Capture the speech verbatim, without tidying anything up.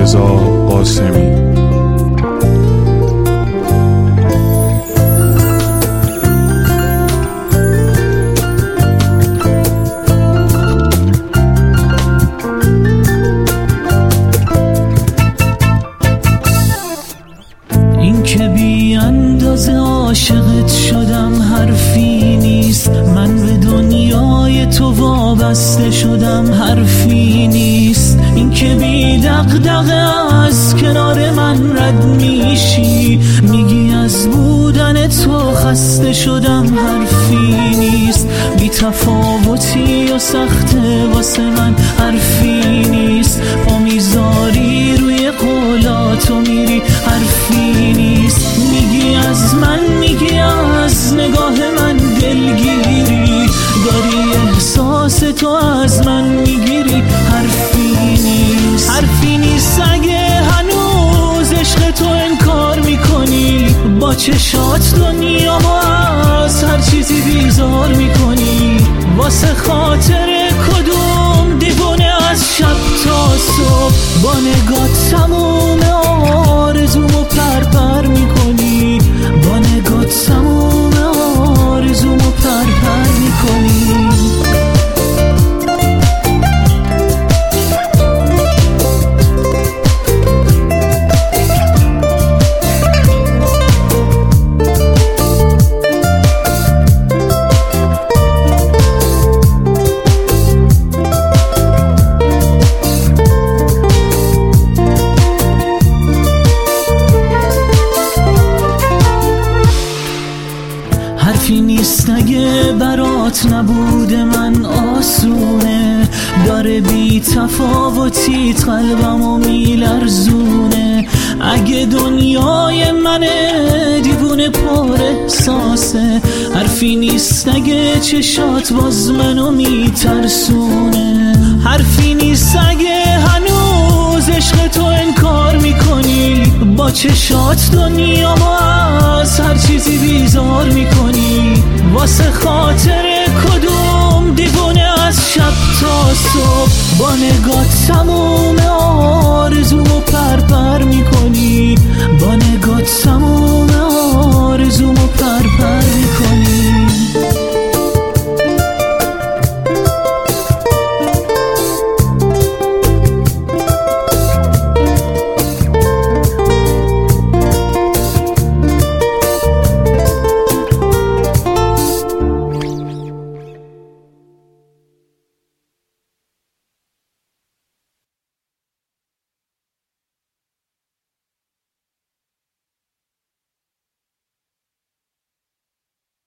رضا قاسمی. این که بی اندازه عاشقت شدم حرفی نیست، من به دنیای تو وابسته شدم حرفی نیست. این که بی دغدغه از کنار من رد میشی، میگی از بودن تو خسته شدم حرفی نیست. بی تفاوتی و سخته واسه من حرفی نیست، پا میذاری روی قولاتو میری حرفی نیست. میگی از من، میگی از نگاه من دلگیری، داری احساس تو از من میگیری حرفی نیست. حرفی نیست اگه هنوز عشق تو انکار میکنی، با چشات دنیا از هر چیزی بیزار میکنی. واسه خاطر کدوم دیوونه از شب تا صبح، با نگاه تموم آرزومو پرپر میکنی، با نگاه تموم آرزومو پرپر میکنی. حرفی نیست اگه برات نبوده من آسونه، داره بی تفاوتیت قلبمو میلرزونه. اگه دنیای منه دیوونه پر احساسه، حرفی نیست اگه چشات باز منو میترسونه. حرفی نیست اگه هنوز عشق تو انکار میکنی، با چشات دنیا از هر چیزی بیزار میکنی. واسه خاطر کدوم دیوونه از شب تا صبح، با نگاه تموم